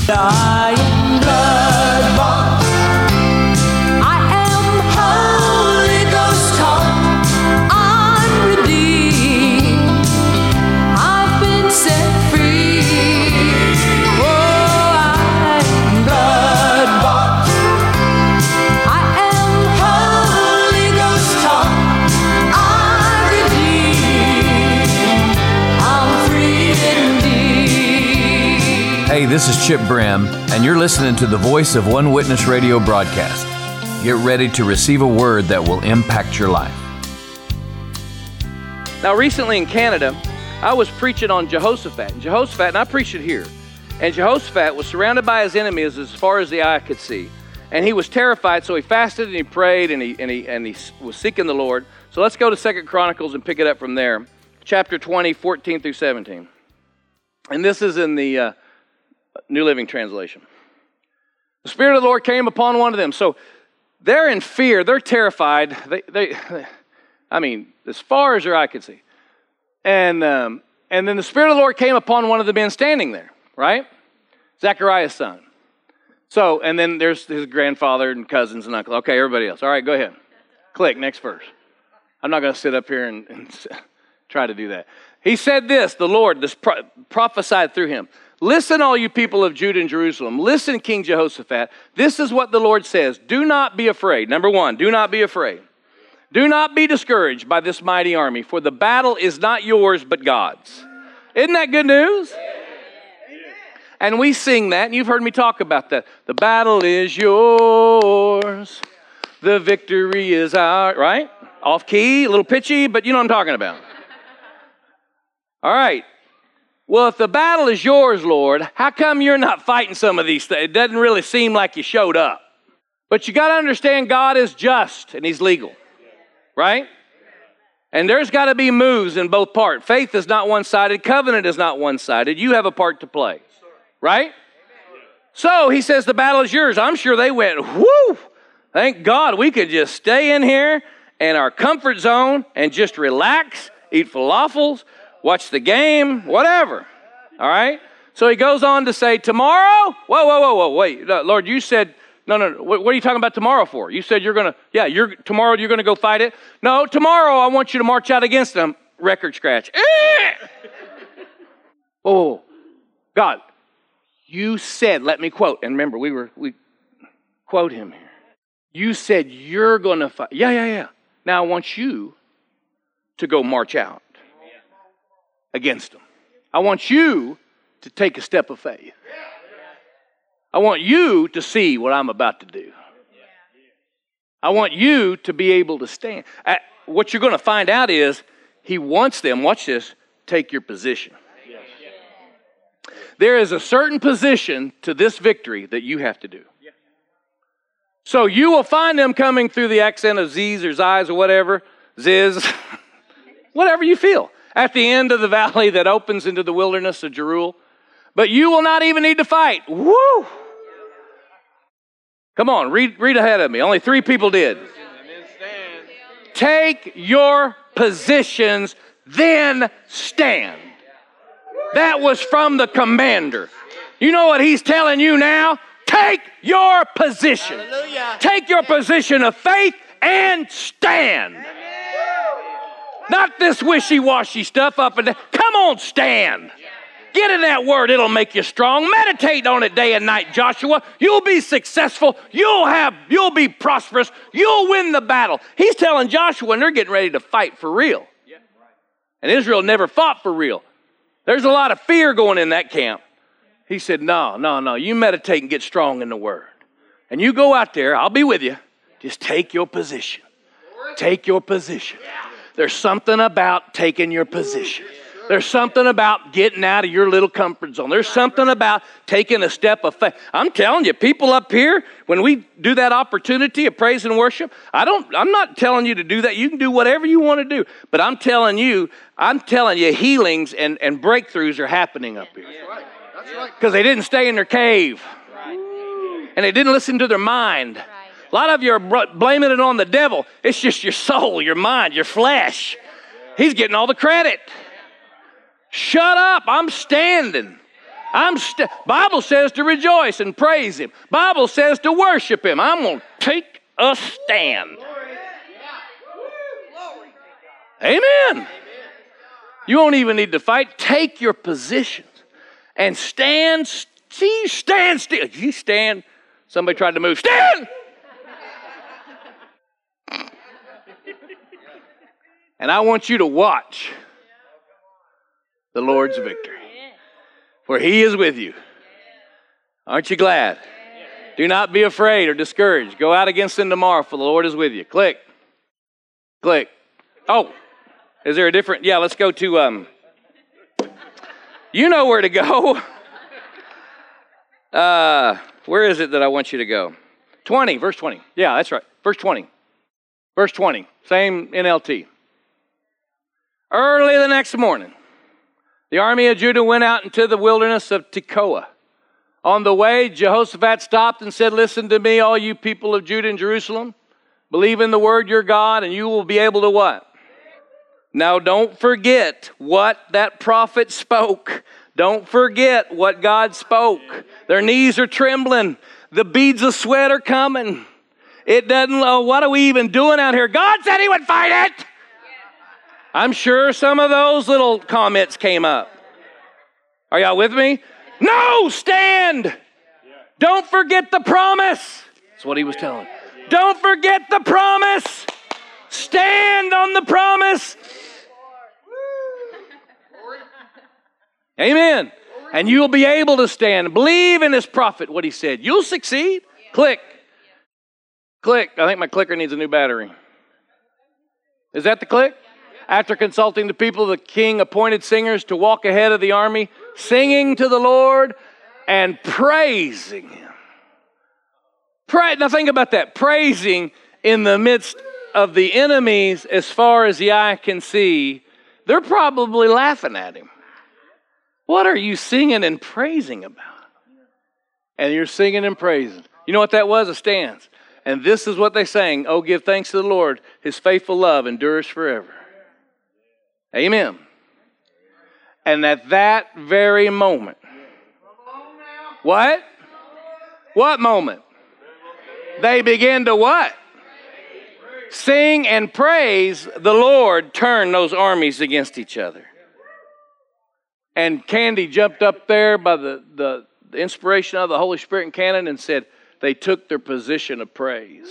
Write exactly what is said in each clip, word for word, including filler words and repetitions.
I am blood bought. I am Holy Ghost taught. I'm redeemed. I've been set free. Oh, I am blood bought. I am Holy Ghost taught. I'm redeemed. I'm free indeed. Hey, this is Chip Brim, and you're listening to the Voice of One Witness radio broadcast. Get ready to receive a word that will impact your life. Now, recently in Canada, I was preaching on Jehoshaphat. And Jehoshaphat, and I preached it here. And Jehoshaphat was surrounded by his enemies as far as the eye could see. And he was terrified, so he fasted and he prayed and he and he and he was seeking the Lord. So let's go to Second Chronicles and pick it up from there. Chapter twenty, fourteen through seventeen. And this is in the uh, New Living Translation. The Spirit of the Lord came upon one of them. So they're in fear. They're terrified. They, they, I mean, as far as their eye could see. And um, and then the Spirit of the Lord came upon one of the men standing there, right? Zechariah's son. So, and then there's his grandfather and cousins and uncle. Okay, everybody else. All right, go ahead. Click, next verse. I'm not going to sit up here and, and try to do that. He said this, the Lord, this pro- prophesied through him. Listen, all you people of Judah and Jerusalem. Listen, King Jehoshaphat. This is what the Lord says. Do not be afraid. Number one, do not be afraid. Do not be discouraged by this mighty army, for the battle is not yours, but God's. Isn't that good news? And we sing that, and you've heard me talk about that. The battle is yours. The victory is ours, right? Off key, a little pitchy, but you know what I'm talking about. All right. Well, if the battle is yours, Lord, how come you're not fighting some of these things? It doesn't really seem like you showed up. But you got to understand God is just and He's legal, right? And there's got to be moves in both parts. Faith is not one-sided. Covenant is not one-sided. You have a part to play, right? So He says the battle is yours. I'm sure they went, whoo, thank God we could just stay in here in our comfort zone and just relax, eat falafels, watch the game, whatever, all right? So he goes on to say, tomorrow? Whoa, whoa, whoa, whoa, wait. No, Lord, you said, no, no, no, what, what are you talking about tomorrow for? You said you're going to, yeah, you're tomorrow you're going to go fight it? No, tomorrow I want you to march out against them. Record scratch. Whoa, whoa, whoa. God, you said, let me quote, and remember, we were, we quote him here. You said you're going to fight. Yeah, yeah, yeah. Now I want you to go march out against them. I want you to take a step of faith. I want you to see what I'm about to do. I want you to be able to stand. What you're going to find out is He wants them, watch this, take your position. There is a certain position to this victory that you have to do. So you will find them coming through the accent of Z's or Z's or whatever, Ziz, whatever you feel, at the end of the valley that opens into the wilderness of Jeruel. But you will not even need to fight. Woo! Come on, read, read ahead of me. Only three people did. Take your positions, then stand. That was from the commander. You know what he's telling you now? Take your position. Hallelujah. Take your position of faith and stand. Amen. Not this wishy-washy stuff up and down. Come on, stand. Get in that word. It'll make you strong. Meditate on it day and night, Joshua. You'll be successful. You'll have, you'll be prosperous. You'll win the battle. He's telling Joshua, and they're getting ready to fight for real. And Israel never fought for real. There's a lot of fear going in that camp. He said, no, no, no. You meditate and get strong in the word. And you go out there. I'll be with you. Just take your position. Take your position. There's something about taking your position. There's something about getting out of your little comfort zone. There's something about taking a step of faith. I'm telling you, people up here, when we do that opportunity of praise and worship, I don't, I'm not telling you to do that. You can do whatever you want to do. But I'm telling you, I'm telling you, healings and, and breakthroughs are happening up here. That's right. That's right. Because they didn't stay in their cave. Right. And they didn't listen to their mind. Right. A lot of you are blaming it on the devil. It's just your soul, your mind, your flesh. He's getting all the credit. Shut up, I'm standing. I'm st- Bible says to rejoice and praise Him. Bible says to worship Him. I'm going to take a stand. Amen. You won't even need to fight. Take your positions and stand. See, stand still. You stand. Somebody tried to move. Stand. And I want you to watch the Lord's victory. For He is with you. Aren't you glad? Do not be afraid or discouraged. Go out against them tomorrow, for the Lord is with you. Click. Click. Oh, is there a different? Yeah, let's go to, um, you know where to go. Uh, where is it that I want you to go? twenty, verse twenty. Yeah, that's right. Verse twenty. Verse twenty. Same N L T. Early the next morning, the army of Judah went out into the wilderness of Tekoa. On the way, Jehoshaphat stopped and said, listen to me, all you people of Judah and Jerusalem. Believe in the word your God, and you will be able to what? Now, don't forget what that prophet spoke. Don't forget what God spoke. Their knees are trembling. The beads of sweat are coming. It doesn't, oh, what are we even doing out here? God said He would fight it. I'm sure some of those little comments came up. Are y'all with me? No, stand. Don't forget the promise. That's what he was telling. Don't forget the promise. Stand on the promise. Amen. And you'll be able to stand. Believe in this prophet, what he said. You'll succeed. Click. Click. I think my clicker needs a new battery. Is that the click? After consulting the people, the king appointed singers to walk ahead of the army, singing to the Lord and praising Him. Pray, now think about that. Praising in the midst of the enemies as far as the eye can see. They're probably laughing at him. What are you singing and praising about? And you're singing and praising. You know what that was? A stance. And this is what they sang. Oh, give thanks to the Lord. His faithful love endures forever. Amen. And at that very moment. What? What moment? They began to what? Sing and praise the Lord, turn those armies against each other. And Candy jumped up there by the, the, the inspiration of the Holy Spirit and canon and said, they took their position of praise.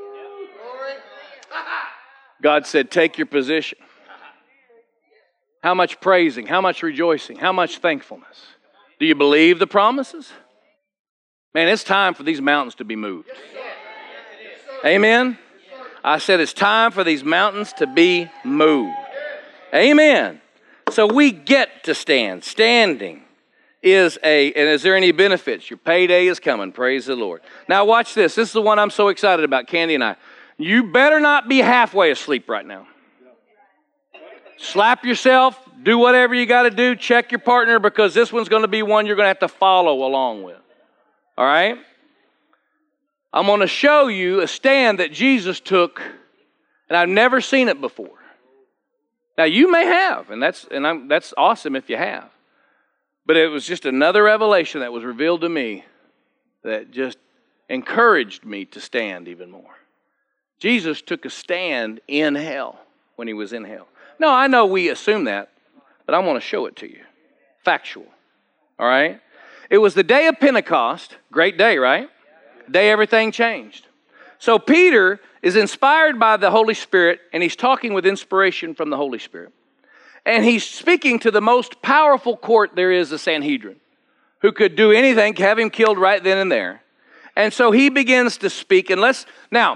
God said, take your position. How much praising, how much rejoicing, how much thankfulness. Do you believe the promises? Man, it's time for these mountains to be moved. Amen? I said it's time for these mountains to be moved. Amen. So we get to stand. Standing is a, and is there any benefits? Your payday is coming. Praise the Lord. Now watch this. This is the one I'm so excited about, Candy and I. You better not be halfway asleep right now. Slap yourself. Do whatever you got to do. Check your partner, because this one's going to be one you're going to have to follow along with. All right? I'm going to show you a stand that Jesus took, and I've never seen it before. Now, you may have, and that's and I'm, that's awesome if you have. But it was just another revelation that was revealed to me that just encouraged me to stand even more. Jesus took a stand in hell when He was in hell. No, I know we assume that, but I want to show it to you. Factual. All right? It was the day of Pentecost. Great day, right? Day everything changed. So Peter is inspired by the Holy Spirit, and he's talking with inspiration from the Holy Spirit. And he's speaking to the most powerful court there is, the Sanhedrin, who could do anything, have him killed right then and there. And so he begins to speak. And let's, now,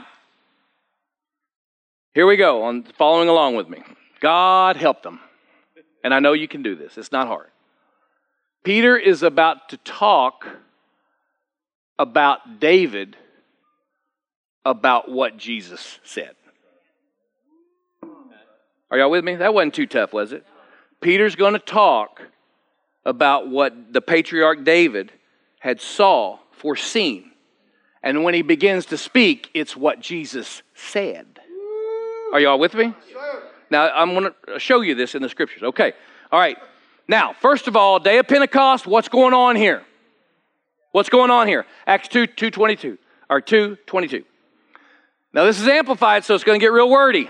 here we go, on following along with me. God help them. And I know you can do this. It's not hard. Peter is about to talk about David, about what Jesus said. Are y'all with me? That wasn't too tough, was it? Peter's going to talk about what the patriarch David had saw, foreseen. And when he begins to speak, it's what Jesus said. Are y'all with me? Now, I'm going to show you this in the scriptures. Okay. All right. Now, first of all, day of Pentecost, what's going on here? What's going on here? Acts two, two twenty-two, or two twenty-two. Now, this is amplified, so it's going to get real wordy.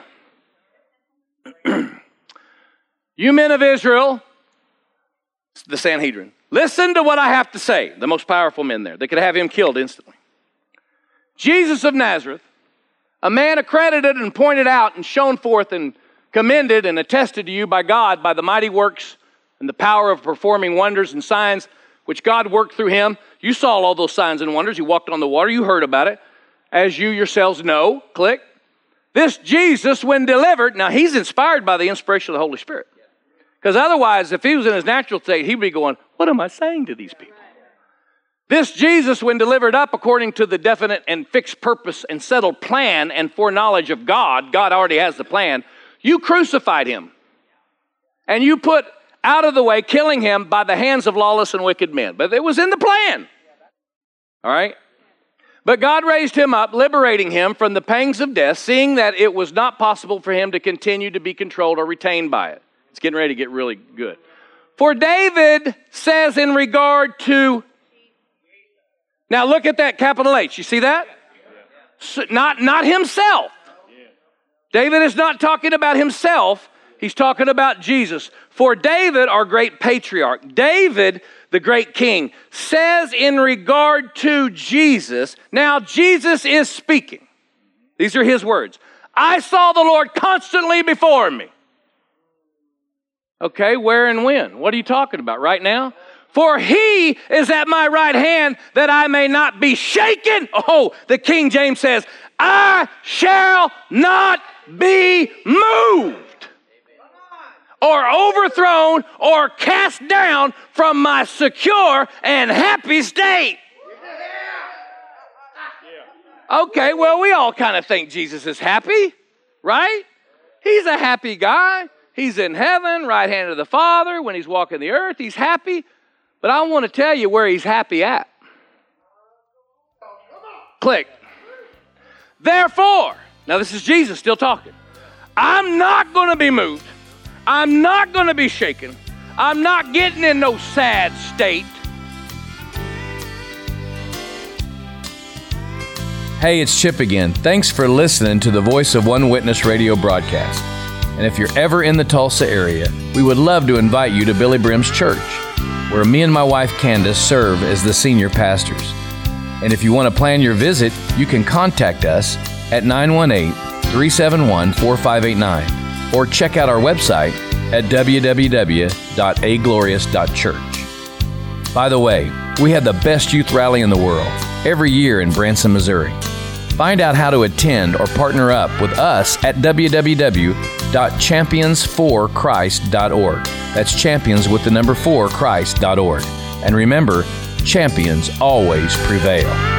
You men of Israel, the Sanhedrin, listen to what I have to say. The most powerful men there. They could have him killed instantly. Jesus of Nazareth, a man accredited and pointed out and shown forth and commended and attested to you by God by the mighty works and the power of performing wonders and signs which God worked through him. You saw all those signs and wonders. You walked on the water. You heard about it. As you yourselves know, click. This Jesus, when delivered, now he's inspired by the inspiration of the Holy Spirit. Because otherwise, if he was in his natural state, he'd be going, what am I saying to these people? This Jesus, when delivered up according to the definite and fixed purpose and settled plan and foreknowledge of God, God already has the plan, you crucified him. And you put out of the way, killing him by the hands of lawless and wicked men. But it was in the plan. All right? But God raised him up, liberating him from the pangs of death, seeing that it was not possible for him to continue to be controlled or retained by it. It's getting ready to get really good. For David says in regard to, now look at that capital H. You see that? So not, not himself. David is not talking about himself. He's talking about Jesus. For David, our great patriarch, David, the great king, says in regard to Jesus, now Jesus is speaking. These are his words. I saw the Lord constantly before me. Okay, where and when? What are you talking about right now? For he is at my right hand that I may not be shaken. Oh, the King James says, I shall not be moved or overthrown or cast down from my secure and happy state. Okay, well, we all kind of think Jesus is happy, right? He's a happy guy. He's in heaven, right hand of the Father. When he's walking the earth, he's happy. But I want to tell you where he's happy at. Click. Therefore, now this is Jesus still talking. I'm not going to be moved. I'm not going to be shaken. I'm not getting in no sad state. Hey, it's Chip again. Thanks for listening to the Voice of One Witness radio broadcast. And if you're ever in the Tulsa area, we would love to invite you to Billy Brim's church, where me and my wife Candace serve as the senior pastors. And if you want to plan your visit, you can contact us at nine one eight, three seven one, four five eight nine or check out our website at w w w dot a glorious dot church. By the way, we have the best youth rally in the world every year in Branson, Missouri. Find out how to attend or partner up with us at w w w dot champions for christ dot org. That's champions with the number four Christ dot org. And remember, champions always prevail.